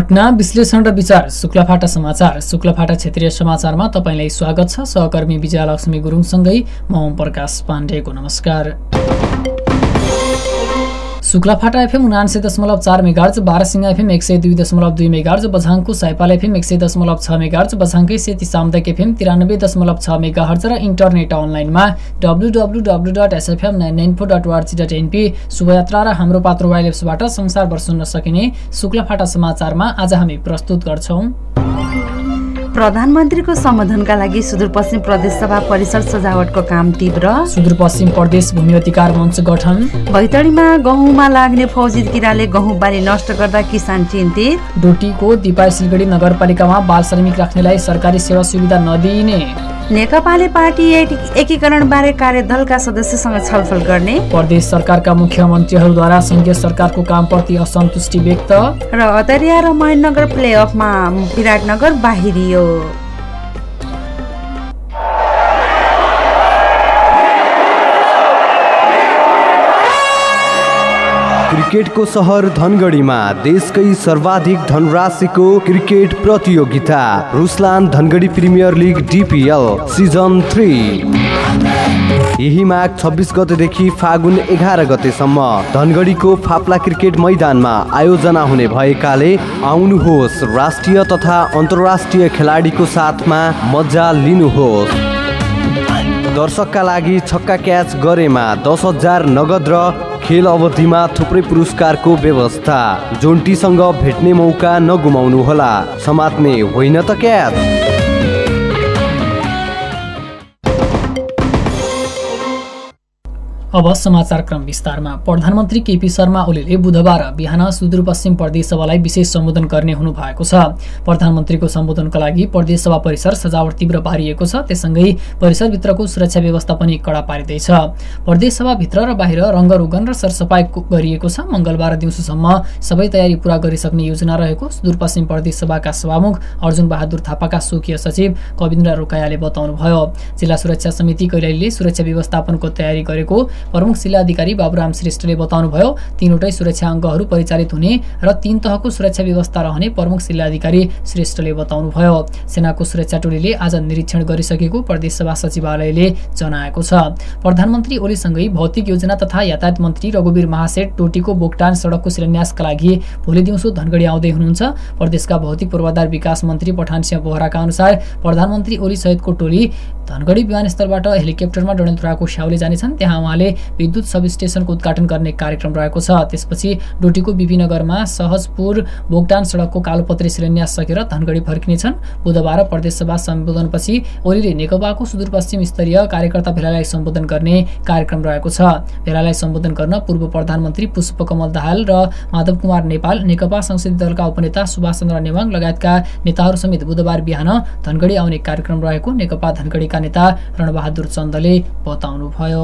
घटना विश्लेषण र विचार शुक्लाफाटा समाचार। शुक्लाफाटा क्षेत्रीय समाचारमा तपाईलाई स्वागत छ। सहकर्मी विजयलक्ष्मी गुरुङसँगै म ओम प्रकाश पाण्डेको नमस्कार। Shuklaphanta FM 99.4 megahertz, Barasinga FM 102.2 megahertz, बझाङको साइपाल एफएम 100.6 मेगाहर्ज, बझाङकै सेती सामुदायिक एफएम 93.6 मेगाहर्ज र इन्टरनेट अनलाइनमा www.sfm994.org.np शुभयात्रा र हाम्रो पात्र वाइलेप्सबाट संसारभर सुन्न सकिने शुक्लाफाटा समाचारमा आज हामी प्रस्तुत गर्छौं। प्रधानमन्त्रीको सम्बोधनका लागि सुदूरपश्चिम प्रदेश सभा परिसर सजावटको काम तीव्र। सुदूरपश्चिम प्रदेश भूमि अधिकार मञ्च गठन। बैतडीमा गहुँमा लाग्ने फौजी किराले गहुँ बाली नष्ट गर्दा किसान चिन्तित। डोटीको दिपाई सिलगढी नगरपालिकामा बाल श्रमिक राख्नेलाई सरकारी सेवा सुविधा नदिइने। नेकपाले पार्टी एकीकरणबारे कार्यदलका सदस्यसँग छलफल गर्ने। प्रदेश सरकारका मुख्यमन्त्रीहरूद्वारा संघीय सरकारको कामप्रति असन्तुष्टि व्यक्त। र अतरिया र महेन्द्रनगर प्लेअफमा विराटनगर बाहिरियो। क्रिकेटको सहर धनगढीमा देशकै सर्वाधिक धनराशिको क्रिकेट प्रतियोगिता Ruslan Dhangadhi premier league DPL season 3 यही माघ 26 गतेदेखि फागुन 11 गतेसम्म धनगढीको फाप्ला क्रिकेट मैदानमा आयोजना हुने भएकाले आउनुहोस्, राष्ट्रिय तथा अन्तर्राष्ट्रिय खेलाडीको साथमा मजा लिनुहोस्। दर्शकका लागि छक्का क्याच गरेमा 10,000 नगद र खेल अवधिमा थुप्रै पुरस्कारको व्यवस्था। जोन्टीसँग भेट्ने मौका नगुमाउनुहोला, समात्ने होइन त क्याच। अब समाचार क्रम विस्तारमा। प्रधानमन्त्री केपी शर्मा ओलीले बुधबार बिहान सुदूरपश्चिम प्रदेश सभालाई विशेष सम्बोधन गर्ने हुनु भएको छ। प्रधानमन्त्रीको सम्बोधनका लागि प्रदेश सभा परिसर सजावट तीव्र पारिएको छ। त्यससँगै परिसरभित्रको सुरक्षा व्यवस्था पनि कडा पारिँदैछ। प्रदेश सभाभित्र र बाहिर रङ्गरोगन र सरसफाई गरिएको छ। मंगलबार दिउँसोसम्म सबै तयारी पूरा गरिसक्ने योजना रहेको सुदूरपश्चिम प्रदेश सभाका सभामुख अर्जुन बहादुर थापाका स्वकीय सचिव कविन्द्र रोकायाले बताउनुभयो। जिल्ला सुरक्षा समिति कैलालीले सुरक्षा व्यवस्थापनको तयारी गरेको प्रमुख जिल्लाधिकारी बाबुराम श्रेष्ठले बताउनुभयो। तीनवटै सुरक्षा अङ्गहरू परिचालित हुने र 3 तहको सुरक्षा व्यवस्था रहने प्रमुख जिल्लाधिकारी श्रेष्ठले बताउनुभयो। सेनाको सुरक्षा टोलीले आज निरीक्षण गरिसकेको प्रदेश सभा सचिवालयले जनाएको छ। प्रधानमन्त्री ओलीसँगै भौतिक योजना तथा यातायात मन्त्री रघुवीर महासेठ डोटीको बोक्टान सडकको शिलान्यासका लागि भोलि दिउँसो धनगढी आउँदै हुनुहुन्छ। प्रदेशका भौतिक पूर्वाधार विकास मन्त्री पठानसिंह बोहराका अनुसार प्रधानमन्त्री ओली सहितको टोली धनगढी विमानस्थलबाट हेलिकप्टरमा डडेलधुराको स्याउले जानेछन्। त्यहाँ उहाँले विद्युत सबस्टेसनको उद्घाटन गर्ने कार्यक्रम रहेको छ। त्यसपछि डोटीको बीबीनगरमा सहजपुर बोक्टान सडकको कालोपत्री शिलान्यास सकेर धनगढी फर्किनेछन्। बुधबार प्रदेश सभा सम्बोधनपछि ओलीले नेकपाको सुदूरपश्चिम स्तरीय कार्यकर्ता भेलालाई सम्बोधन गर्ने कार्यक्रम रहेको छ। भेलालाई सम्बोधन गर्न पूर्व प्रधानमन्त्री पुष्पकमल दाहाल र माधव कुमार नेपाल, नेकपा संसदीय दलका उपनेता सुभाष चन्द्र नेवाङ लगायतका नेताहरू समेत बुधबार बिहान धनगढी आउने कार्यक्रम रहेको नेकपा धनगढीका नेता रणबहादुर चन्दले बताउनुभयो।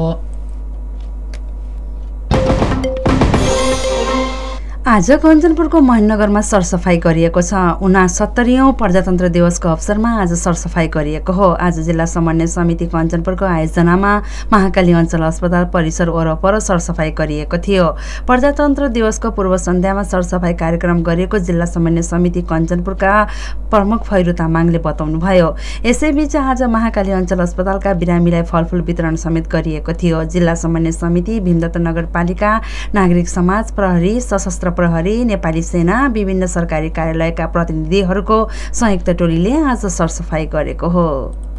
आज कञ्चनपुरको महेन्द्रनगरमा सरसफाई गरिएको छ। 69औं प्रजातन्त्र दिवसको अवसरमा आज सरसफाई गरिएको हो। आज जिल्ला समन्वय समिति कञ्चनपुरको आयोजनामा महाकाली अञ्चल अस्पताल परिसर वरपर सरसफाई गरिएको थियो। प्रजातन्त्र दिवसको पूर्व सन्ध्यामा सरसफाई कार्यक्रम गरिएको जिल्ला समन्वय समिति कञ्चनपुरका प्रमुख फैरू तामाङले बताउनुभयो। यसैबीच आज महाकाली अञ्चल अस्पतालका बिरामीलाई फलफुल वितरण समेत गरिएको थियो। जिल्ला समन्वय समिति, भीमदत्त नगरपालिका, नागरिक समाज, प्रहरी, सशस्त्र प्रहरी, नेपाली सेना, विभिन्न सरकारी कार्यालयका प्रतिनिधिहरूको संयुक्त टोलीले आज सरसफाई गरेको हो।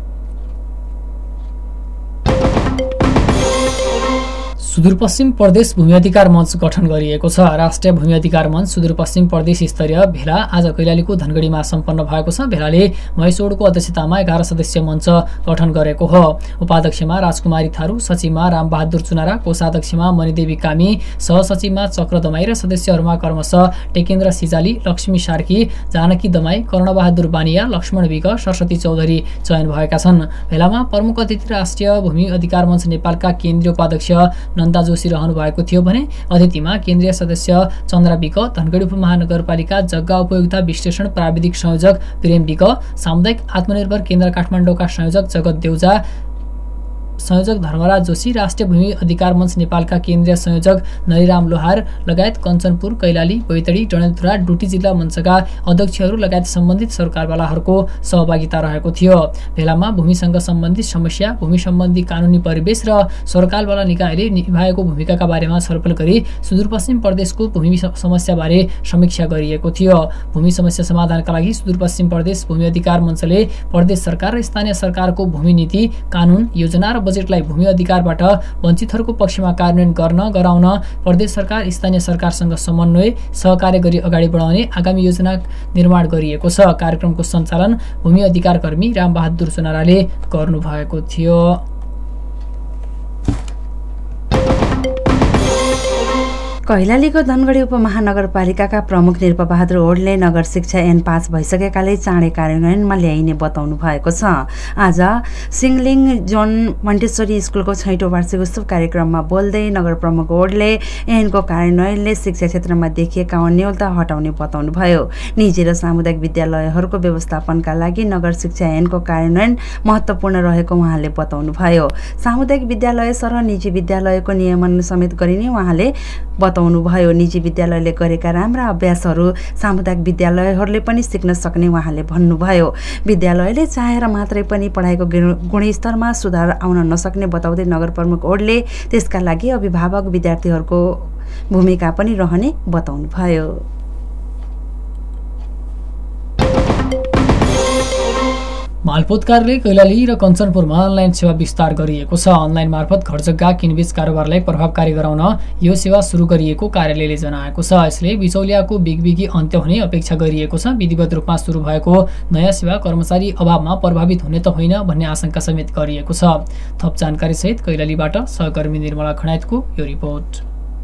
सुदूरपश्चिम प्रदेश भूमि अधिकार मञ्च गठन गरिएको छ। राष्ट्रिय भूमि अधिकार मञ्च सुदूरपश्चिम प्रदेश स्तरीय भेला आज कैलालीको धनगढीमा सम्पन्न भएको छ। भेलाले महेशोडको अध्यक्षतामा 11 सदस्यीय मञ्च गठन गरेको हो। उपाध्यक्षमा राजकुमारी थारू, सचिवमा रामबहादुर चुनारा, कोषाध्यक्षमा मणिदेवी कामी, सहसचिवमा चक्र दमाई र सदस्यहरूमा क्रमशः टेकेन्द्र सिजाली, लक्ष्मी सार्की, जानकी दमाई, कर्णबहादुर बानिया, लक्ष्मण विक, सरस्वती चौधरी चयन भएका छन्। भेलामा प्रमुख अतिथि राष्ट्रिय भूमि अधिकार मञ्च नेपालका केन्द्रीय उपाध्यक्ष नन्दा जोशी रहनु भएको थियो भने अतिथिमा केन्द्रीय सदस्य चन्द्रा विक, धनगढी उपमहानगरपालिका जग्गा उपयोगिता विश्लेषण प्राविधिक संयोजक प्रेम विक, सामुदायिक आत्मनिर्भर केन्द्र काठमाडौँका संयोजक जगत देउजा, संयोजक धर्मराज जोशी, राष्ट्रिय भूमि अधिकार मञ्च नेपालका केन्द्रीय संयोजक नरिराम लोहार लगायत कञ्चनपुर, कैलाली, बैतडी, डडेलधुरा, डुटी जिल्ला मञ्चका अध्यक्षहरू लगायत सम्बन्धित सरकारवालाहरूको सहभागिता रहेको थियो। भेलामा भूमिसँग सम्बन्धित समस्या, भूमि सम्बन्धी कानुनी परिवेश र सरकारवाला निकायले निभाएको भूमिकाका बारेमा छलफल गरी सुदूरपश्चिम प्रदेशको भूमि समस्याबारे समीक्षा गरिएको थियो। भूमि समस्या समाधानका लागि सुदूरपश्चिम प्रदेश भूमि अधिकार मञ्चले प्रदेश सरकार र स्थानीय सरकारको भूमि नीति, कानुन, योजना र बजेटलाई भूमि अधिकारबाट वञ्चितहरूको पक्षमा कार्यान्वयन गराउन प्रदेश सरकार, स्थानीय सरकारसँग समन्वय, सहकार्य गरी अगाडि बढाउने आगामी योजना निर्माण गरिएको छ। कार्यक्रमको सञ्चालन भूमि अधिकार कर्मी रामबहादुर सोनाराले गर्नुभएको थियो। कैलालीको धनगढी उपमहानगरपालिकाका प्रमुख निरपबहादुर ओडले नगर शिक्षा ऐन पास भइसकेकाले चाँडै कार्यान्वयनमा ल्याइने बताउनु भएको छ। आज सिङलिङ जोन मन्टेश्वरी स्कुलको 6औं वार्षिक उत्सव कार्यक्रममा बोल्दै नगर प्रमुख ओडले ऐनको कार्यान्वयनले शिक्षा क्षेत्रमा देखिएका अन्योलता हटाउने बताउनुभयो। निजी र सामुदायिक विद्यालयहरूको व्यवस्थापनका लागि नगर शिक्षा ऐनको कार्यान्वयन महत्त्वपूर्ण रहेको उहाँले बताउनुभयो। सामुदायिक विद्यालय सरह निजी विद्यालयको नियमन समेत गरिने उहाँले बताउनुभयो। निजी विद्यालयले गरेका राम्रा अभ्यासहरू सामुदायिक विद्यालयहरूले पनि सिक्न सक्ने उहाँले भन्नुभयो। विद्यालयले चाहेर मात्रै पनि पढाइको गुणस्तरमा सुधार आउन नसक्ने बताउँदै नगर प्रमुख ओडले त्यसका लागि अभिभावक विद्यार्थीहरूको भूमिका पनि रहने बताउनुभयो। मालपोत कार्यालय कैलाली र कञ्चनपुरमा अनलाइन सेवा विस्तार गरिएको छ। अनलाइन मार्फत घरजग्गा किनबेच कारोबारलाई प्रभावकारी गराउन यो सेवा सुरु गरिएको कार्यालयले जनाएको छ। यसले बिचौलियाको बिगबिगी अन्त्य हुने अपेक्षा गरिएको छ। विधिवत रूपमा सुरु भएको नयाँ सेवा कर्मचारी अभावमा प्रभावित हुने त होइन भन्ने आशंका समेत गरिएको छ। थप जानकारी सहित कैलालीबाट सहकर्मी निर्मला खनायतको यो रिपोर्ट।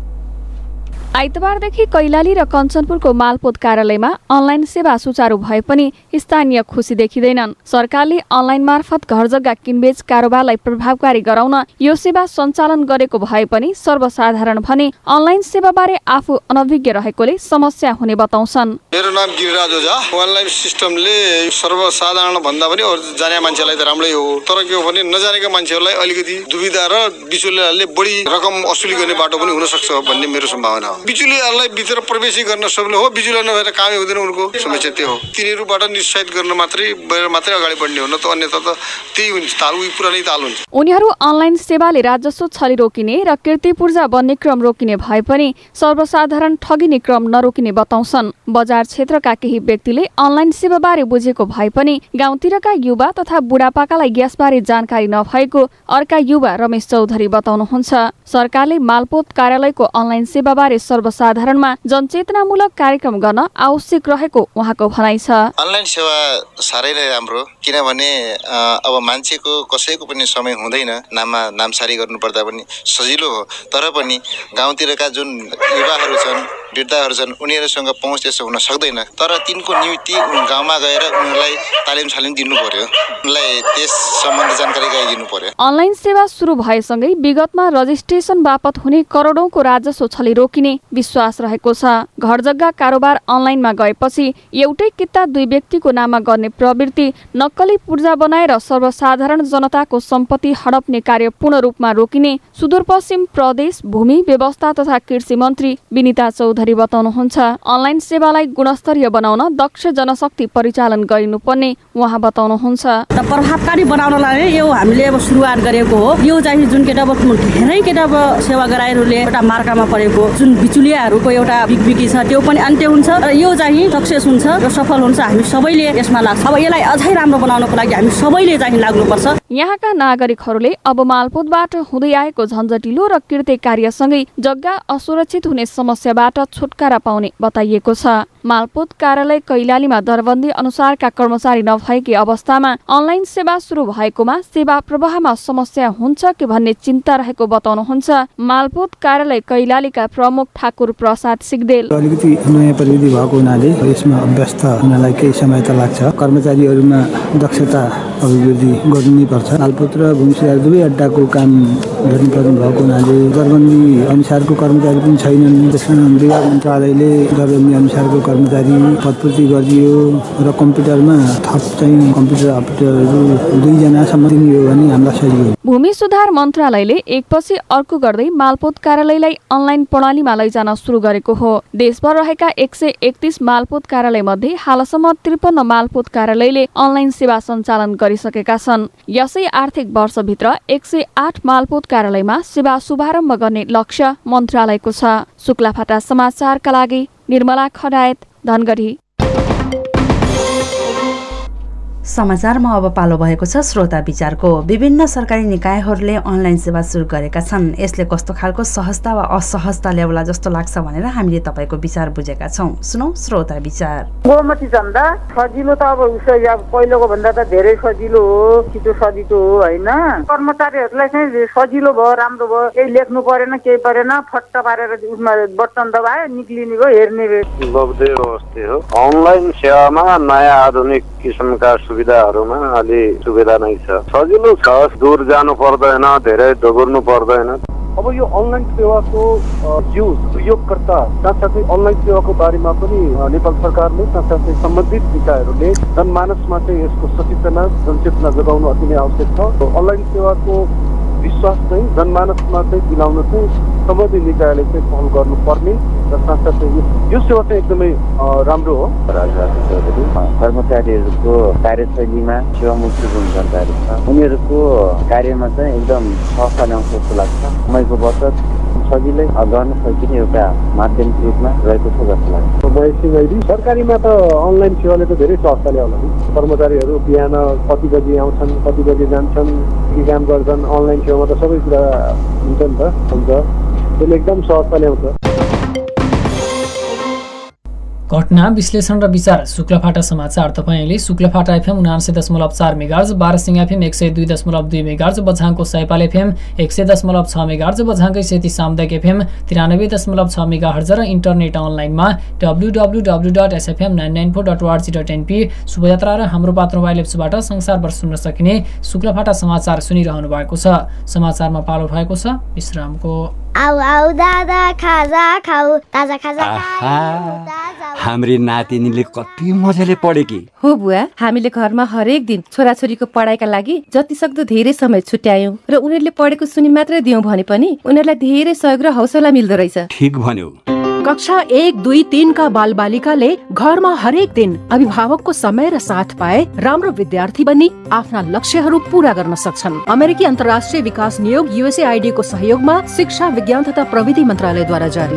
आइतबारदेखि कैलाली र कञ्चनपुरको मालपोत कार्यालयमा अनलाइन सेवा सुचारू भए पनि स्थानीय खुसी देखिँदैनन्। सरकारले अनलाइन मार्फत घरजग्गा किनबेच कारोबारलाई प्रभावकारी गराउन यो सेवा सञ्चालन गरेको भए पनि सर्वसाधारण भने अनलाइन सेवाबारे आफू अनभिज्ञ रहेकोले समस्या हुने बताउँछन्। मेरो नाम गिरिराज ओझा। अनलाइन सिस्टमले सर्वसाधारण भन्दा पनि जाने मान्छेलाई त राम्रै हो, तर के हो भने नजानेका मान्छेहरूलाई अलिकति दुविधा र बिचौलियाले बढी रकम असुली गर्ने बाटो पनि हुन सक्छ भन्ने मेरो सम्भावना हो। बिचौलियालाई भित्र प्रवेश गर्न सक्नु हो, बिचौलिया नभएर कामै हुँदैन। उनको समस्या त्यो हो। तिनीहरूबाट निश्चित गर्न मात्रै अगाडि बढ्ने हो, न त अन्यथा त त्यही हुन्छ, ताल उही पुरानै ताल हुन्छ। उनीहरू अनलाइन सेवाले राजस्व छली रोकिने र कीर्तिपूर्जा बन्ने क्रम रोकिने भए पनि सर्वसाधारण ठगिने क्रम नरोकिने बताउँछन्। बजार क्षेत्रका केही व्यक्तिले अनलाइन सेवाबारे बुझेको भए पनि गाउँतिरका युवा तथा बुढापाकालाई ग्यासबारे जानकारी नभएको अर्का युवा रमेश चौधरी बताउनुहुन्छ। सरकारले मालपोत कार्यालयको अनलाइन सेवाबारे सर्वसाधारणमा जनचेतनामूलक कार्यक्रम गर्न आवश्यक रहेको उहाँको भनाइ छ। अनलाइन सेवा साह्रै नै राम्रो, किनभने अब मान्छेको कसैको पनि समय हुँदैन, नामसारी गर्नुपर्दा पनि सजिलो हो। तर पनि गाउँतिरका जुन युवाहरू छन्, वृद्धहरू छन्, उनीहरूसँग पहुँच त्यसो हुन सक्दैन। तर तिनको निमित्त गाउँमा गएर उनीहरूलाई तालिम दिनु पर्यो, उनलाई त्यस सम्बन्धी जानकारी गराइदिनु पर्यो। अनलाइन सेवा सुरु भएसँगै विगतमा रजिस्ट्रेसन बापत हुने करोडौंको राजस्व छली रोकिने विश्वास रहेको छ। घरजग्गा कारोबार अनलाइनमा गएपछि एउटै किता दुई व्यक्तिको नाममा गर्ने प्रवृत्ति, नक्कली पूर्जा बनाएर सर्वसाधारण जनताको सम्पत्ति हडप्ने कार्य पूर्ण रूपमा रोकिने सुदूरपश्चिम प्रदेश भूमि व्यवस्था तथा कृषि मन्त्री विनिता चौधरी बताउनुहुन्छ। अनलाइन सेवालाई गुणस्तरीय बनाउन दक्ष जनशक्ति परिचालन गरिनुपर्ने उहाँ बताउनुहुन्छ। प्रभावकारी बनाउनलाई यो हामीले अब सुरुवात गरेको हो। यो चाहिँ जुन केटा धेरै केटा सेवा गराइहरूले एउटा मार्कामा परेको जुन बिचुलियाहरूको एउटा बिगबिगी छ त्यो पनि अन्त्य हुन्छ र यो चाहिँ सक्सेस हुन्छ र सफल हुन्छ। हामी सबैले यसमा लाग्छ। अब यसलाई अझै राम्रो बनाउनको लागि हामी सबैले चाहिँ लाग्नुपर्छ। यहाँका नागरिकहरूले अब मालपोतबाट हुँदै आएको झन्झटिलो र कृत्य कार्यसँगै जग्गा असुरक्षित हुने समस्याबाट छुटकारा पाउने बताइएको छ। मालपोत कार्यालय कैलालीमा दरबन्दी अनुसारका कर्मचारी नभएकै अवस्थामा अनलाइन सेवा सुरु भएकोमा सेवा प्रवाहमा समस्या हुन्छ कि भन्ने चिन्ता रहेको बताउनुहुन्छ मालपोत कार्यालय कैलालीका प्रमुख ठाकुर प्रसाद सिगदेल। अलिकति नयाँ प्रविधि भएको हुनाले यसमा अभ्यस्त हुनलाई केही समय त लाग्छ। कर्मचारीहरूमा दक्षता अभिवृद्धि गर्नै पर्छ। मालपोत र भूमि सुधार दुवै अड्डाको काम गर्नुपर्ने भएको हुनाले दरबन्दी अनुसारको कर्मचारी पनि छैनन्। त्यसकारण विभाग मन्त्रालयले दरबन्दी अनुसारको कर्मचारी पदपूर्ति गरिदियो र कम्प्युटरमा थप चाहिँ कम्प्युटर अपरेटरहरू 2 जनासम्म दिइयो भने हामीलाई सजिलो। भूमि सुधार मन्त्रालयले एकपछि अर्को गर्दै मालपोत कार्यालयलाई अनलाइन प्रणालीमा लैजान सुरु गरेको हो। देशभर रहेका 131 मालपोत कार्यालय मध्ये हालसम्म 53 मालपोत कार्यालयले अनलाइन सेवा सञ्चालन गरिसकेका छन्। यसै आर्थिक वर्षभित्र 108 मालपोत कार्यालयमा सेवा शुभारम्भ गर्ने लक्ष्य मन्त्रालयको छ। शुक्लाफाटा समाचारका लागि निर्मला खडायत, धनगढी। समाचारमा अब पालो भएको छ श्रोता विचारको। विभिन्न सरकारी निकायहरूले अनलाइन सेवा सुरु गरेका छन्। यसले कस्तो खालको सहजता वा असहजता ल्याउला जस्तो लाग्छ भनेर हामीले तपाईँको विचार बुझेका छौँ। सुनौ श्रोता विचार। गोमती चन्दा सजिलो त अब उसै पहिलोको भन्दा त धेरै सजिलो हो, छिटो सजिलो हो होइन। कर्मचारीहरूलाई चाहिँ सजिलो भयो, राम्रो भयो, केही लेख्नु परेन, केही परेन, फट्ट पारेर उसमा बटन दबायो, निक्लिने भयो, हेर्ने भयो। बग्दै अवस्था हो। अनलाइन सेवामा नयाँ आधुनिक किसिमका सुविधाहरूमा अलि सुविधा नै छ, सजिलो छ, दूर जानु पर्दैन, धेरै दगुर्नु पर्दैन। अब यो अनलाइन सेवाको युज प्रयोगकर्ता साथसाथै अनलाइन सेवाको बारेमा पनि नेपाल सरकारले साथसाथै सम्बन्धित निकायहरूले जनमानसमा चाहिँ यसको सचेतना जनचेतना जगाउनु अति नै आवश्यक छ। अनलाइन सेवाको विश्वास चाहिँ जनमानसमा चाहिँ दिलाउन चाहिँ सम्बन्धित निकायले चाहिँ पहल गर्नुपर्ने र साथसाथै यो सेवा चाहिँ एकदमै राम्रो हो। कर्मचारीहरूको कार्यशैलीमा सेवामुखी हुन्छन्, उनीहरूको कार्यमा चाहिँ एकदम सहजता ल्याउँछ जस्तो लाग्छ। समयको बचत सजिलै गर्न सकिने एउटा माध्यमिक रूपमा रहेको छ जस्तो लाग्छ। सरकारीमा त अनलाइन सेवाले त धेरै सहजता ल्याउला नि। कर्मचारीहरू बिहान कति बजी आउँछन्, कति बजी जान्छन्, के काम गर्छन्, अनलाइन सेवामा त सबै कुरा हुन्छ नि त, हुन्छ। त्यसले एकदम सहजता ल्याउँछ। घटना विश्लेषण र विचार शुक्लाफाटा समाचार तपाईंले Shuklaphanta FM 79.4 megahertz, Barasinga FM 102.2 megahertz, बझाङको सयपाल एफएम 100.6 मेगाहर्ज, बझाङकै सेती सामुदायिक एफएम 93.6 मेगाहर्ज र इन्टरनेट अनलाइनमा www.sfm994.org.np शुभयात्रा र हाम्रो पात्र मोबाइल एप्सबाट संसारभर सुन्न सकिने शुक्लाफाटा समाचार सुनिरहनु भएको छ। समाचारमा पालो भएको छ विश्रामको। आउ आउ दादा खाजा खाऊ, ताजा खाजा हाम्री नातिनीले कति मजाले पढे कि हो बुवा। हामीले घरमा हरेक दिन छोराछोरीको पढाइका लागि जति सक्दो धेरै समय छुट्यायौं र उनीहरूले पढेको सुनि मात्रै दियौं भने पनि उनीहरूलाई धेरै सहयोग र हौसला मिल्दो रहेछ। ठीक भन्यो। कक्षा 1, 2, 3 का बाल बालिकाले घरमा हरेक दिन अभिभावकको समय र साथ पाए राम्रो विद्यार्थी बनी आफ्ना लक्ष्यहरू पूरा गर्न सक्छन्। अमेरिकी अन्तर्राष्ट्रिय विकास नियोग USAID को सहयोगमा शिक्षा विज्ञान तथा प्रविधि मन्त्रालयद्वारा जारी।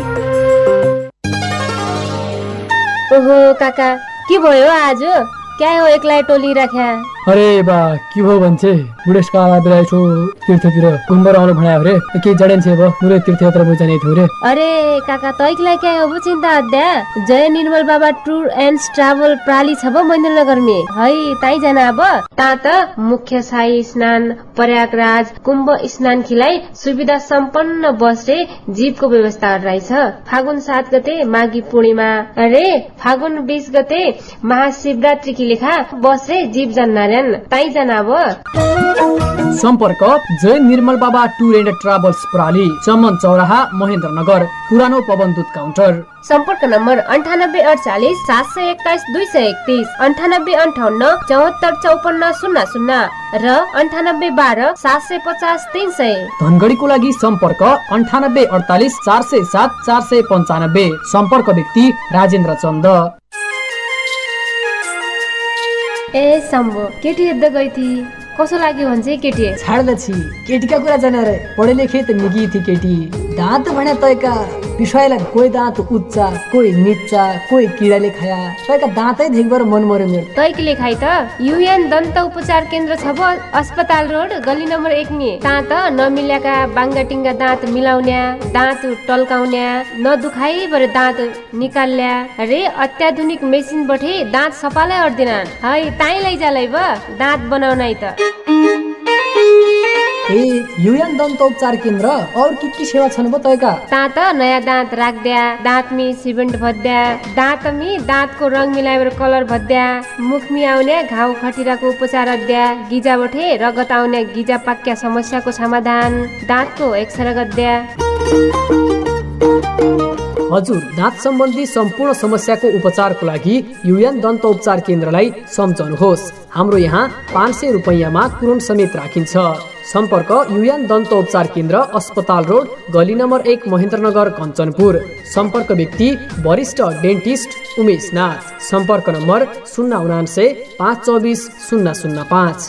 ओहो काका, के भयो आज? क्या हो एक्लै टोली राख्या? अरे बा के भयो भन्छे, बुढेसकाल बेलायछु तीर्थतिर घुम्बर आउनु भनायो रे, के जडेन छे बो पुरै तीर्थयात्रा बुझाने थियो रे। अरे काका तैकलाई क्या हो चिन्ता अध्या? जय Nirmal Baba tour and travel प्राली छ बो महेन्द्रनगर में है, ताई जाना अब ता त मुख्य शाही स्नान, प्रयागराज कुम्भ स्नान खिलाई सुविधा सम्पन्न बस रे जीपको व्यवस्था रहेछ। फागुन 7 गते माघी पूर्णिमा, अरे फागुन 20 गते महाशिवरात्रि की लेखा बस रे जीप जान्ना ताई जाना अब। सम्पर्क Jai Nirmal Baba tour and travels प्राली, चमन चौराहा महेन्द्रनगर, पुरानो पवनदूत काउन्टर। सम्पर्क नम्बर 9848 721 231, 9858 745400 र 9812 750 300। धनगढीको लागि सम्पर्क 9848 407 495। सम्पर्क व्यक्ति राजेन्द्र चन्द। ए सम्भो केटी हेर्दै गई थी, कसो लाग्यो भन्छ केटी? छाड्दा छि केटीका कुरा जाने रे, पढे लेखे त निगी थी केटी। दाँत भने तयका विषयलाई कोही दाँत उच्चा, कोही निच्चा, कोही किडाले खाया, तयका दाँतै देखबर मन मर्यो मेरो। तयकले खाइ त UN दन्त उपचार केन्द्र छ बो अस्पताल रोड गली नम्बर 1 में। ता त नमिल्याका बाङ्गाटिङ्गा दाँत मिलाउन्या, दाँत टल्काउन्या, नदुखाइ बरे दाँत निकाल्ल्या रे अत्याधुनिक मेसिन बठे दाँत सफालाई अर्दिनान् है। ताई लैजालै ब दाँत बनाउनै त। ए UN दन्त उपचार केन्द्र और के सेवा छन् बो तयका? ता त नयाँ दाँत राख्द्या, दाँत में सिमेन्ट भद्या, दाँत में दाँत को रंग मिलाएर कलर भद्या, मुख में आउने घाउ खटिराको उपचार अद्या, गिजा बठे रगत आउने गिजा पाक्या समस्याको समाधान, दाँत को एक्सरे गद्या। हजुर दाँत सम्बन्धी सम्पूर्ण समस्याको उपचारको लागि UN दन्त उपचार केन्द्रलाई सम्झनुहोस्। हाम्रो यहाँ 500 रुपैयाँमा कुरण समेत राखिन्छ। सम्पर्क युएन दन्त उपचार केन्द्र, अस्पताल रोड, गली नम्बर 1, महेन्द्रनगर, कञ्चनपुर। सम्पर्क व्यक्ति वरिष्ठ डेन्टिस्ट उमेश नाथ। सम्पर्क नम्बर 099 524 005।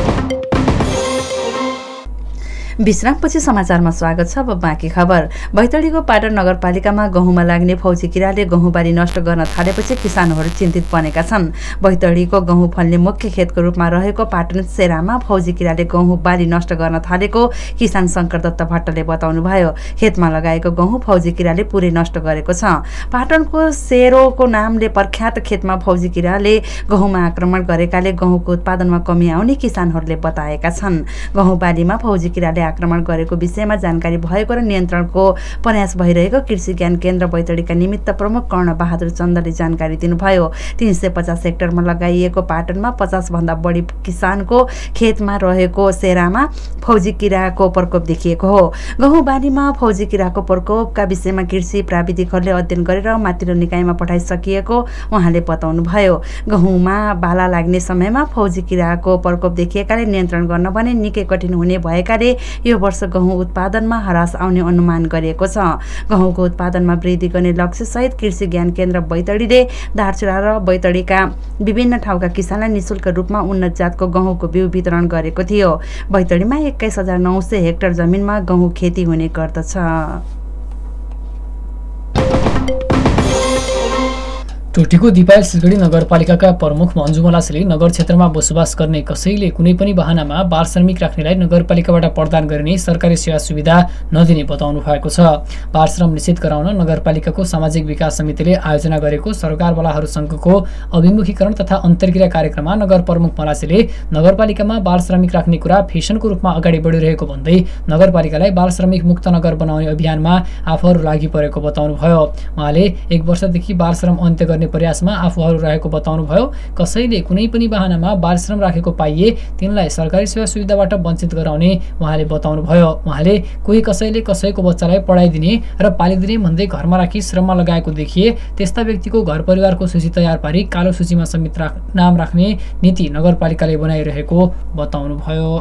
विश्रामपछि समाचारमा स्वागत छ। अब बाँकी खबर। बैतडीको पाटन नगरपालिकामा गहुँमा लाग्ने फौजी किराले गहुँ बाली नष्ट गर्न थालेपछि किसानहरू चिन्तित बनेका छन्। बैतडीको गहुँ फल्ने मुख्य खेतको रूपमा रहेको पाटन सेरामा फौजी किराले गहुँ बाली नष्ट गर्न थालेको किसान शङ्कर दत्त भट्टले बताउनुभयो। खेतमा लगाएको गहुँ फौजी किराले पुरै नष्ट गरेको छ। पाटनको सेरोको नामले प्रख्यात खेतमा फौजी किराले गहुँमा आक्रमण गरेकाले गहुँको उत्पादनमा कमी आउने किसानहरूले बताएका छन्। गहुँ बालीमा फौजी किराले आक्रमण गरेको विषयमा जानकारी भएको र नियन्त्रणको प्रयास भइरहेको कृषि ज्ञान केन्द्र बैतडीका निमित्त प्रमुख कर्ण बहादुर चन्दले जानकारी दिनुभयो। 350 हेक्टरमा लगाइएको पाटनमा 50 भन्दा बढी किसानको खेतमा रहेको सेरामा फौजी किराको प्रकोप देखिएको हो। गहुँ बालीमा फौजी किराको प्रकोपका विषयमा कृषि प्राविधिकहरूले अध्ययन गरेर माथिल्लो निकायमा पठाइसकिएको उहाँले बताउनुभयो। गहुँमा बाला लाग्ने समयमा फौजी किराको प्रकोप देखिएकाले नियन्त्रण गर्न भने निकै कठिन हुने भएकाले यो वर्ष गहुँ उत्पादनमा ह्रास आउने अनुमान गरिएको छ। गहुँको उत्पादनमा वृद्धि गर्ने लक्ष्यसहित कृषि ज्ञान केन्द्र बैतडीले दार्चुला र बैतडीका विभिन्न ठाउँका किसानलाई निशुल्क रूपमा उन्नत जातको गहुँको बिउ वितरण गरेको थियो। बैतडीमा 21,900 हेक्टर जमिनमा गहुँ खेती हुने गर्दछ। टोटीको दिपायल सिलगढी नगरपालिकाका प्रमुख मन्जुमला सेली नगर क्षेत्रमा बसोबास गर्ने कसैले कुनै पनि बहानामा बाल श्रमिक राख्नेलाई नगरपालिकाबाट प्रदान गरिने सरकारी सेवा सुविधा नदिने बताउनु भएको छ। बाल श्रम निषेध गराउन नगरपालिकाको सामाजिक विकास समितिले आयोजना गरेको सरकारवालाहरू संघको अभिमुखीकरण तथा अन्तर्क्रिया कार्यक्रममा नगर प्रमुख मलासेले नगरपालिकामा बाल श्रमिक राख्ने कुरा फेसनको रूपमा अगाडि बढिरहेको भन्दै नगरपालिकालाई बाल श्रमिक मुक्त नगर बनाउने अभियानमा आफूहरू लागि परेको बताउनुभयो। उहाँले 1 वर्षदेखि बाल श्रम अन्त्य गर्ने प्रयासमा आफूहरू रहेको बताउनुभयो। कसैले कुनै पनि बहानामा बाल श्रम राखेको पाइए तिनलाई सरकारी सेवा सुविधाबाट वञ्चित गराउने उहाँले बताउनुभयो। उहाँले कोही कसैले कसैको बच्चालाई पढाइदिने र पालिदिने भन्दै घरमा राखी श्रममा लगाएको देखिए त्यस्ता व्यक्तिको घर परिवारको सूची तयार पारी कालो सूचीमा समेत नाम राख्ने नीति नगरपालिकाले बनाइरहेको बताउनुभयो।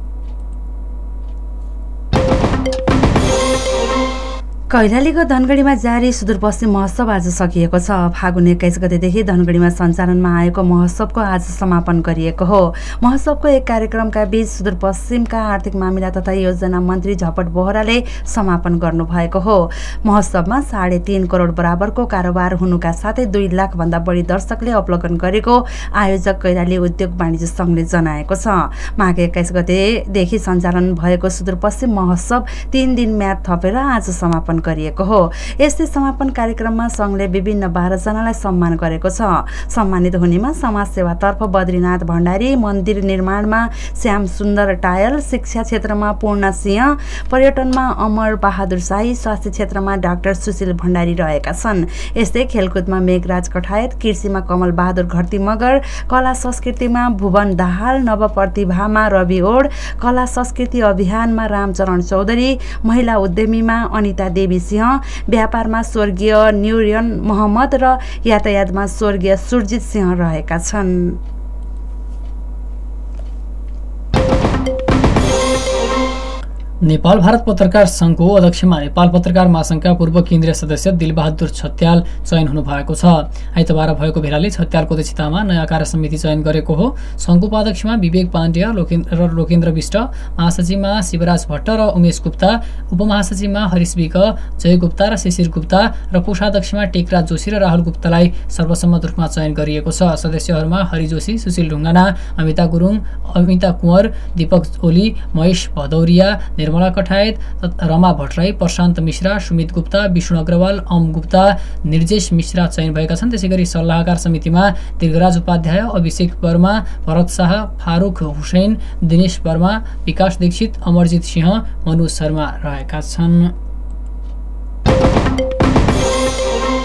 कैलालीको धनगढीमा जारी सुदूरपश्चिम महोत्सव आज सकिएको छ। फागुन 21 गतेदेखि धनगढीमा सञ्चालनमा आएको महोत्सवको आज समापन गरिएको हो। महोत्सवको एक कार्यक्रमका बीच सुदूरपश्चिमका आर्थिक मामिला तथा योजना मन्त्री झपट बोहराले समापन गर्नुभएको हो। महोत्सवमा 3.5 करोड बराबरको कारोबार हुनुका साथै 2 लाख भन्दा बढी दर्शकले अवलोकन गरेको आयोजक कैलाली उद्योग वाणिज्य संघले जनाएको छ। माघ 21 गतेदेखि सञ्चालन भएको सुदूरपश्चिम महोत्सव 3 दिन म्याद थपेर आज समापन गरिएको हो। यस्तै समापन कार्यक्रममा संघले विभिन्न 12 जनालाई सम्मान गरेको छ। सम्मानित हुनेमा समाजसेवातर्फ बद्रीनाथ भण्डारी, मन्दिर निर्माणमा श्याम सुन्दर टायल, शिक्षा क्षेत्रमा पूर्ण सिंह, पर्यटनमा अमर बहादुर शाही, स्वास्थ्य क्षेत्रमा डाक्टर सुशील भण्डारी रहेका छन्। यस्तै खेलकुदमा मेघराज कठायत, कृषिमा कमल बहादुर घरती मगर, कला संस्कृतिमा भुवन दाहाल, नवप्रतिभामा रवि ओड, कला संस्कृति अभियानमा रामचरण चौधरी, महिला उद्यमीमा अनिता देवी सिंह, व्यापारमा स्वर्गीय न्युरियन मोहम्मद र यातायातमा स्वर्गीय सुरजित सिंह रहेका छन्। नेपाल भारत पत्रकार संघको अध्यक्षमा नेपाल पत्रकार महासंघका पूर्व केन्द्रीय सदस्य दिलबहादुर छत्याल चयन हुनु भएको छ। आइतबार भएको भेलाले छत्यालको अध्यक्षतामा नयाँ कार्य समिति चयन गरेको हो। संघको उपाध्यक्षमा विवेक पाण्ड्या र लोकेन्द्र विष्ट, महासचिवमा शिवराज भट्ट र उमेश गुप्ता, उपमहासचिवमा हरिश विक, जय गुप्ता र शिशिर गुप्ता र कोषाध्यक्षमा टेकराज जोशी र राहुल गुप्तालाई सर्वसम्मत रूपमा चयन गरिएको छ। सदस्यहरूमा हरि जोशी, सुशील ढुङ्गाना, अमिता गुरुङ, अमिता कुँवर, दीपक ओली, महेश भदौरिया, निर्मला कठायत, रमा भट्टराई, प्रशान्त मिश्रा, सुमित गुप्ता, विष्णु अग्रवाल, अम गुप्ता, निर्जेश मिश्रा चयन भएका छन्। त्यसैगरी सल्लाहकार समितिमा दीर्घराज उपाध्याय, अभिषेक वर्मा, भरत शाह, फारूक हुसैन, दिनेश वर्मा, विकास दीक्षित, अमरजित सिंह, मनु शर्मा रहेका छन्।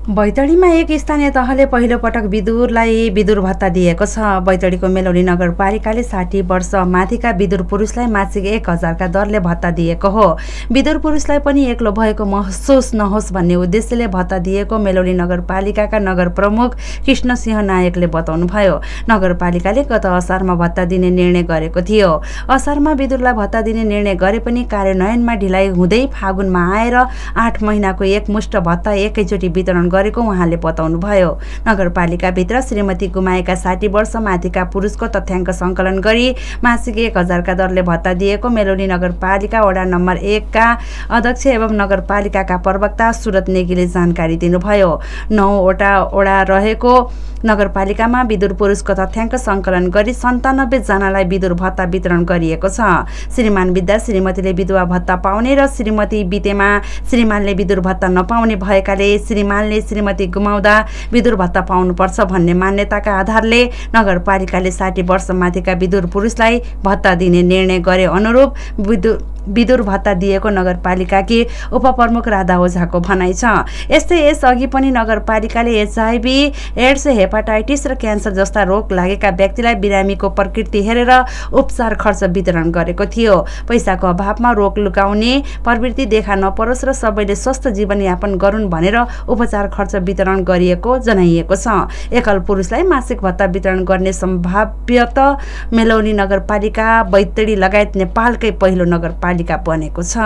बैतडीमा एक स्थानीय तहले पहिलो पटक विदुरलाई विदुर भत्ता दिएको छ। बैतडीको मेलौली नगरपालिकाले 60 वर्ष माथिका विदुर पुरुषलाई मासिक 1000 का दरले भत्ता दिएको हो। विदुर पुरुषलाई पनि एक्लो भएको महसुस नहोस् भन्ने उद्देश्यले भत्ता दिएको मेलौली नगरपालिकाका नगर प्रमुख कृष्ण सिंह नायकले बताउनुभयो। नगरपालिकाले गत असारमा भत्ता दिने निर्णय गरेको थियो। असारमा विदुरलाई भत्ता दिने निर्णय गरे पनि कार्यान्वयनमा ढिलाइ हुँदै फागुनमा आएर 8 महिनाको एकमुष्ट भत्ता एकैचोटि वितरण गरेको उहाँले बताउनुभयो। नगरपालिकाभित्र श्रीमती गुमाएका 60 वर्ष माथिका पुरुषको तथ्याङ्क सङ्कलन गरी मासिक 1000 का दरले भत्ता दिएको मेलौली नगरपालिका वडा नम्बर 1 का अध्यक्ष एवं नगरपालिकाका प्रवक्ता सुरत नेगीले जानकारी दिनुभयो। 9 वटा वडा रहेको नगरपालिकामा विदुर पुरुषको तथ्याङ्क सङ्कलन गरी 97 जनालाई विदुर भत्ता वितरण गरिएको छ। श्रीमान बित्दा श्रीमतीले विधवा भत्ता पाउने र श्रीमती बितेमा श्रीमानले विदुर भत्ता नपाउने भएकाले श्रीमानले श्रीमती गुमाउँदा विदुर भत्ता पाउनुपर्छ भन्ने मान्यताका आधारले नगरपालिकाले 60 वर्ष माथिका विदुर पुरुषलाई भत्ता दिने निर्णय गरे अनुरूप विदुर भत्ता दिएको नगरपालिकाकी उपप्रमुख राधा ओझाको भनाइ छ। यस्तै यसअघि पनि नगरपालिकाले HIV, एड्स, हेपाटाइटिस र क्यान्सर जस्ता रोग लागेका व्यक्तिलाई बिरामीको प्रकृति हेरेर उपचार खर्च वितरण गरेको थियो। पैसाको अभावमा रोग लुकाउने प्रवृत्ति देखा नपरोस् र सबैले स्वस्थ जीवनयापन गरून् भनेर उपचार खर्च वितरण गरिएको जनाइएको छ। एकल पुरुषलाई मासिक भत्ता वितरण गर्ने सम्भाव्यत मेलौली नगरपालिका बैतडी लगायत नेपालकै पहिलो नगरपालिका बनेको छ।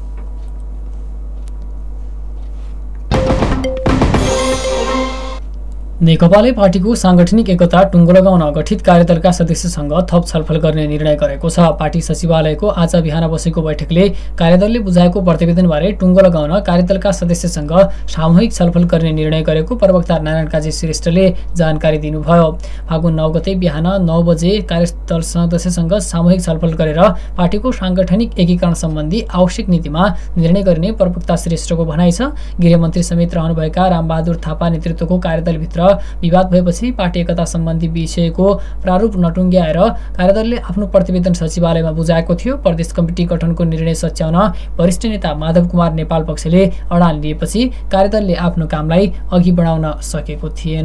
नेकपाले पार्टीको सांगठनिक एकता टुङ्गो लगाउन गठित कार्यदलका सदस्यसँग थप छलफल गर्ने निर्णय गरेको छ। पार्टी सचिवालयको आज बिहान बसेको बैठकले कार्यदलले बुझाएको प्रतिवेदनबारे टुङ्गो लगाउन कार्यदलका सदस्यसँग सामूहिक छलफल गर्ने निर्णय गरेको प्रवक्ता नारायण काजी श्रेष्ठले जानकारी दिनुभयो। फागुन 9 गते बिहान 9 बजे कार्यदल सदस्यसँग सामूहिक छलफल गरेर पार्टीको सांगठनिक एकीकरण सम्बन्धी आवश्यक नीतिमा निर्णय गर्ने प्रवक्ता श्रेष्ठको भनाइ छ। गृहमन्त्री समेत रहनुभएका रामबहादुर थापा नेतृत्वको कार्यदलभित्र विवाद भएपछि पार्टी एकता सम्बन्धी विषयको प्रारूप नटुङ्ग्याएर कार्यदलले आफ्नो प्रतिवेदन सचिवालयमा बुझाएको थियो। प्रदेश कमिटी गठनको निर्णय सच्याउन वरिष्ठ नेता माधव कुमार नेपाल पक्षले अडान लिएपछि कार्यदलले आफ्नो कामलाई अघि बढाउन सकेको थिएन।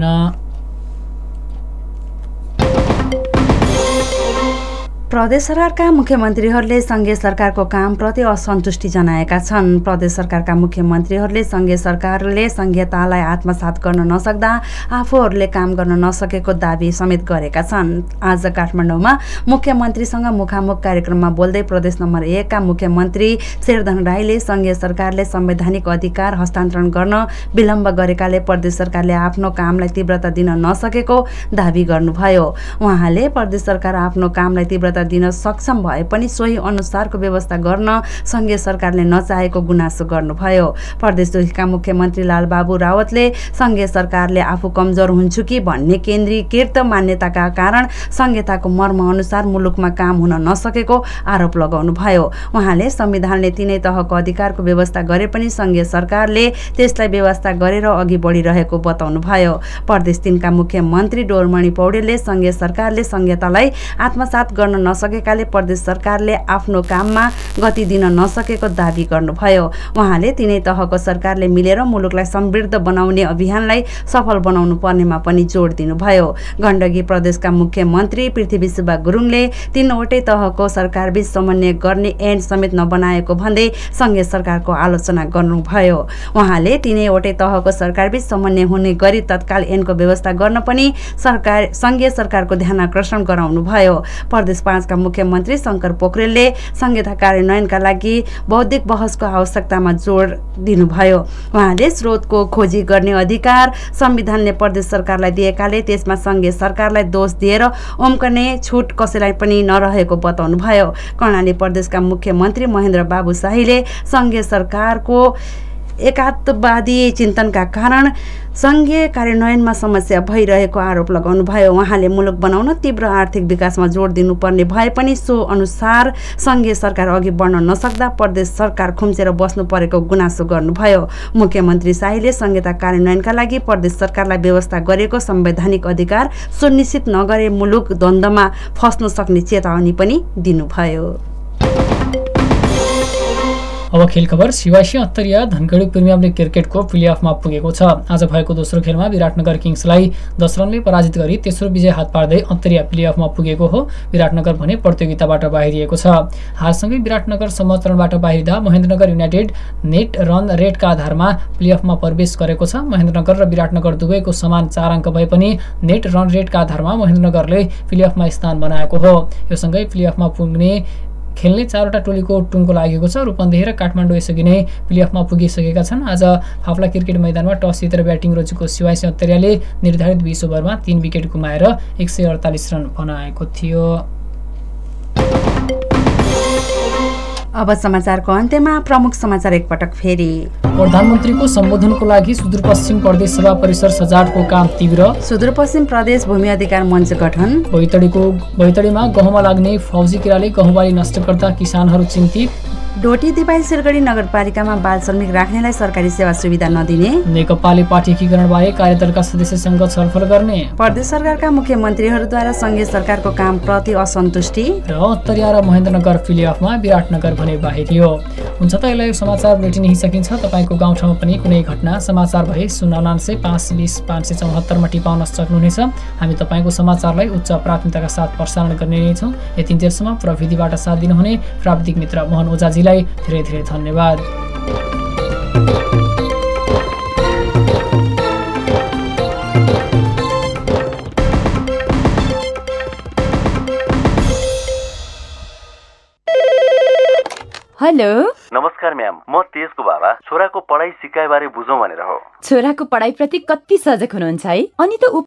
प्रदेश सरकारका मुख्यमन्त्रीहरूले सङ्घीय सरकारको कामप्रति असन्तुष्टि जनाएका छन्। प्रदेश सरकारका मुख्यमन्त्रीहरूले सङ्घीय सरकारले सङ्घीयतालाई आत्मसात गर्न नसक्दा आफूहरूले काम गर्न नसकेको दाबी समेत गरेका छन्। आज काठमाडौँमा मुख्यमन्त्रीसँग मुखामुख कार्यक्रममा बोल्दै प्रदेश नम्बर 1 का मुख्यमन्त्री शेरधन राईले सङ्घीय सरकारले संवैधानिक अधिकार हस्तान्तरण गर्न विलम्ब गरेकाले प्रदेश सरकारले आफ्नो कामलाई तीव्रता दिन नसकेको दाबी गर्नुभयो। उहाँले प्रदेश सरकार आफ्नो कामलाई तीव्रता दिन सक्षम भए पनि सोही अनुसारको व्यवस्था गर्न सङ्घीय सरकारले नचाहेको गुनासो गर्नुभयो। प्रदेश 2 का मुख्यमन्त्री लालबाबु रावतले सङ्घीय सरकारले आफू कमजोर हुन्छु कि भन्ने केन्द्रीकृत मान्यताका कारण संहिताको मर्म अनुसार मुलुकमा काम हुन नसकेको आरोप लगाउनुभयो। उहाँले संविधानले तीनै तहको अधिकारको व्यवस्था गरे पनि सङ्घीय सरकारले त्यसलाई व्यवस्था गरेर अघि बढिरहेको बताउनुभयो। प्रदेश 3 का मुख्यमन्त्री डोरमणि पौडेलले सङ्घीय सरकारले संहितालाई आत्मसात गर्न नसकेकाले प्रदेश सरकारले आफ्नो काममा गति दिन नसकेको दाबी गर्नुभयो। उहाँले तीनै तहको सरकारले मिलेर मुलुकलाई समृद्ध बनाउने अभियानलाई सफल बनाउनु पर्नेमा पनि जोड दिनुभयो। गण्डकी प्रदेशका मुख्यमन्त्री पृथ्वी सुब्बा गुरुङले 3वटै तहको सरकारबीच समन्वय गर्ने ऐन समेत नबनाएको भन्दै सङ्घीय सरकारको आलोचना गर्नुभयो। उहाँले तीनैवटै तहको सरकारबीच समन्वय हुने गरी तत्काल ऐनको व्यवस्था गर्न पनि सङ्घीय सरकारको ध्यान आकर्षण गराउनुभयो। प्रदेश 5 का मुख्यमन्त्री शङ्कर पोखरेलले संहिता कार्यान्वयनका लागि बौद्धिक बहसको आवश्यकतामा जोड दिनुभयो। उहाँले स्रोतको खोजी गर्ने अधिकार संविधानले प्रदेश सरकारलाई दिएकाले त्यसमा सङ्घीय सरकारलाई दोष दिएर उम्कने छुट कसैलाई पनि नरहेको बताउनुभयो। कर्णाली प्रदेशका मुख्यमन्त्री महेन्द्र बाबु शाहीले सङ्घीय सरकारको एकात्मवादी चिन्तनका कारण सङ्घीय कार्यान्वयनमा समस्या भइरहेको आरोप लगाउनुभयो। उहाँले मुलुक बनाउन तीव्र आर्थिक विकासमा जोड दिनुपर्ने भए पनि सो अनुसार सङ्घीय सरकार अघि बढ्न नसक्दा प्रदेश सरकार खुम्चेर बस्नु परेको गुनासो गर्नुभयो। मुख्यमन्त्री शाहीले संहिता कार्यान्वयनका लागि प्रदेश सरकारलाई व्यवस्था गरेको संवैधानिक अधिकार सुनिश्चित नगरे मुलुक द्वन्द्वमा फस्न सक्ने चेतावनी पनि दिनुभयो। अब खेल खबर। CYC Attariya Dhangadhi premier league क्रिकेटको प्लेअफमा पुगेको छ। आज भएको दोस्रो खेलमा विराटनगर किङ्सलाई 10 रनले पराजित गरी तेस्रो विजय हात पार्दै अत्तरिया प्लेअफमा पुगेको हो। विराटनगर भने प्रतियोगिताबाट बाहिरिएको छ। हारसँगै विराटनगर समचरणबाट बाहिरिँदा महेन्द्रनगर युनाइटेड नेट रन रेटका आधारमा प्लेअफमा प्रवेश गरेको छ। महेन्द्रनगर र विराटनगर दुवैको समान 4 अङ्क भए पनि नेट रन रेटका आधारमा महेन्द्रनगरले प्लेअफमा स्थान बनाएको हो। यो सँगै प्लेअफमा पुग्ने खेल्ने 4वटा टोलीको टुङ्गो लागेको छ। रूपन्देही र काठमाडौँ यसअघि नै प्लेअफमा पुगिसकेका छन्। आज फाफ्ला क्रिकेट मैदानमा टस जितेर ब्याटिङ रोजेको सिवाइसी अत्तरियाले निर्धारित 20 ओभरमा 3 विकेट गुमाएर 148 रन बनाएको थियो। अब समाचारको अन्त्यमा प्रमुख समाचार एकपटक फेरि। प्रधानमन्त्रीको सम्बोधनको लागि सुदूरपश्चिम प्रदेश सभा परिसर सजावटको काम तीव्र। सुदूरपश्चिम प्रदेश भूमि अधिकार मञ्च गठन। बैतडीमा गहुँमा लाग्ने फौजी किराले गहुँबाली नष्ट गर्दा किसानहरू चिन्तित। डोटी दिपाई सिलगढी नगरपालिकामा बाल श्रमिक राख्नेलाई सरकारी सेवा सुविधा नदिने। नेकपाले पार्टी एकीकरणबारे कार्यदलका सदस्यसँग छलफल गर्ने। प्रदेश सरकारका मुख्यमन्त्रीहरूद्वारा संघीय सरकारको कामप्रति असन्तुष्टि। र अत्तरिया र महेन्द्रनगर प्लेअफमा विराटनगर भने बाहिरियो। हुन्छ त यसलाई समाचार बुलेटिन यही सकिन्छ। तपाईँको गाउँठाउँमा पनि कुनै घटना समाचार भए 099 520 574 मा टिपाउन सक्नुहुनेछ। हामी तपाईँको समाचारलाई उच्च प्राथमिकताका साथ प्रसारण गर्ने नै छौँ। यति बेरसम्म प्रविधिबाट साथ दिनुहुने प्राविधिक मित्र मोहन ओझाजी धेरै धेरै धन्यवाद। हेलो नमस्कार म्याम, म तेजको बाबा। छोराको पढाइ सिकाइ बारे बुझौँ भनेर हो। छोराको पढाइ प्रति कति सजग हुनुहुन्छ है? अनि त